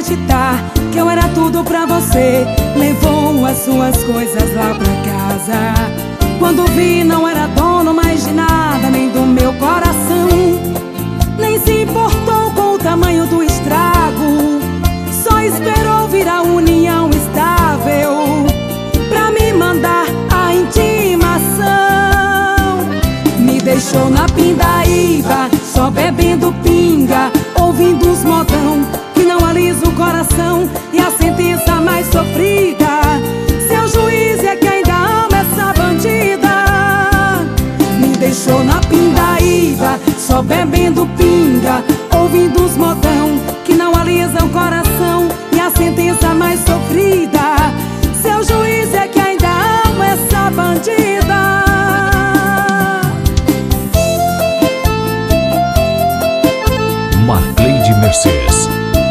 acreditar que eu era tudo pra você. Levou as suas coisas lá pra casa. Quando vi não era dono mais de nada, nem do meu coração. Nem se importou com o tamanho do estrago. Só esperou virar união estável pra me mandar a intimação. Me deixou na pindaíba, só bebendo pinga, ouvindo os modão que não alisa o coração. E a sentença mais sofrida, seu juiz é que ainda ama essa bandida. Me deixou na pindaíba, só bebendo pinga, ouvindo os modão que não alisa o coração. E a sentença mais sofrida, seu juiz é que ainda ama essa bandida. Marcleide Mercedes.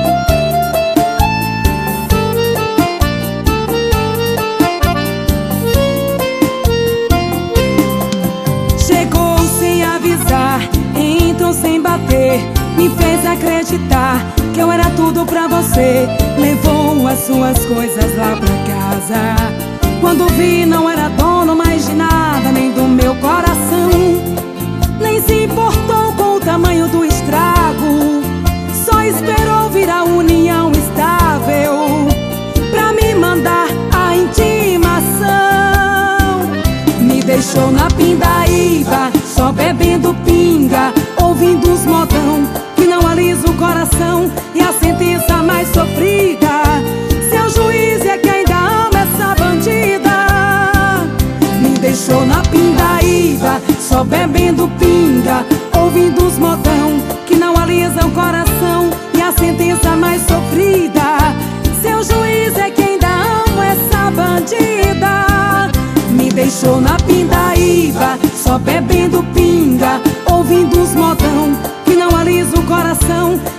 Chegou sem avisar, entrou sem bater, me fez acreditar que eu era tudo pra você. Levou as suas coisas lá pra casa. Quando vi não era dono mais de nada, nem do meu coração. Nem se importou com o tamanho do estrago. Só esperou virar união estável pra me mandar a intimação. Me deixou na pindaíba, só bebendo pinga, ouvindo os modão que não alisa o coração. E a sentença mais sofrida, seu juiz é que ainda ama essa bandida. Me deixou na pindaíba, só bebendo pinga, ouvindo os modão que não alisa o coração. E a sentença mais sofrida, seu juiz é que ainda ama essa bandida. Me deixou na pindaíba, só bebendo pinga, ouvindo os modão que não alisa o coração.